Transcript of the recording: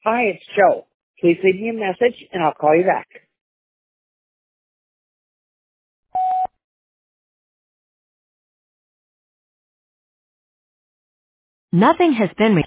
Hi, it's Joe. Please leave me a message and I'll call you back. Nothing has been